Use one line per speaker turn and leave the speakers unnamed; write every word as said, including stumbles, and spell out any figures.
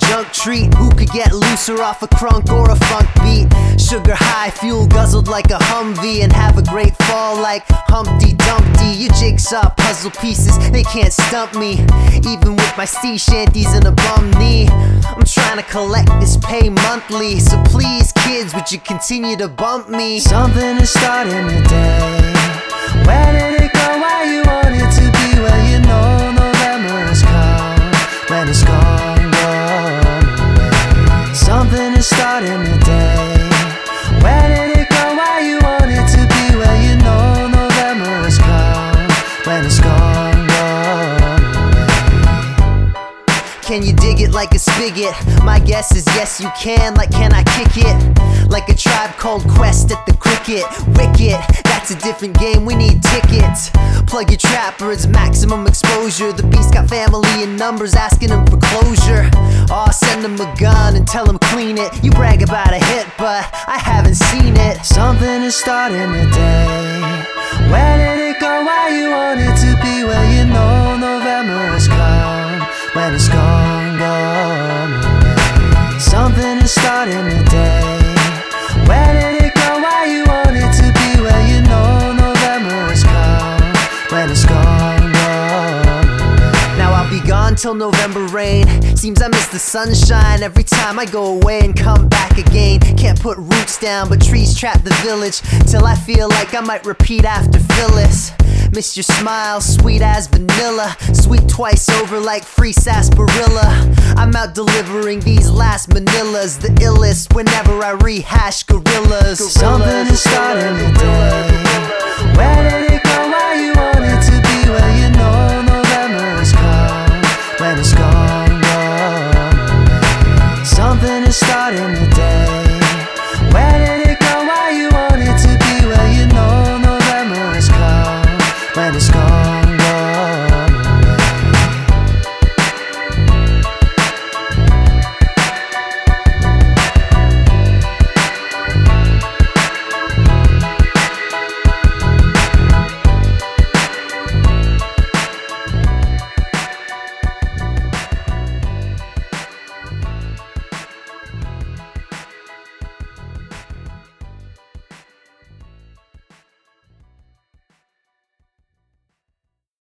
junk treat. Who could get looser off a crunk or a funk beat? Sugar high, fuel guzzled like a Humvee, and have a great fall like Humpty Dumpty. Your jigsaw puzzle pieces, they can't stump me, even with my sea shanties and a bum knee. I'm trying to collect this pay monthly, so please kids, would you continue to bump me?
Something is starting today. Where did it go? Why you want it to be? Well, you know November has come. When it's gone, gone away. Something is starting today. Where did it go? Why you want it to be? Well, you know November has come. When it's gone, gone away.
Can you dig it like a spigot? My guess is yes you can. Like, can I kick it? Like a Tribe Called Quest at the cricket. Wicked, that's a different game, we need tickets. Plug your trapper, it's maximum exposure. The beast got family in numbers asking him for closure. Aw, oh, send him a gun and tell him clean it. You brag about a hit, but I haven't seen it.
Something is starting today. Where did it go? Why you want it to be? Well, you know November has come. When it's gone, gone away. Something is starting today. Where did it go? Why you want it to be? Well, you know November has come. When it's gone, gone away.
Now I'll be gone till November rain. Seems I miss the sunshine every time I go away and come back again. Can't put roots down, but trees trap the village, till I feel like I might repeat after Phyllis. Miss your smile, sweet as vanilla, sweet twice over like free sarsaparilla. I'm out delivering these last Manilas, the illest whenever I rehash gorillas.
Something is starting today. Where did it go? Why you want it to be? Well, you know November has come. When it's gone.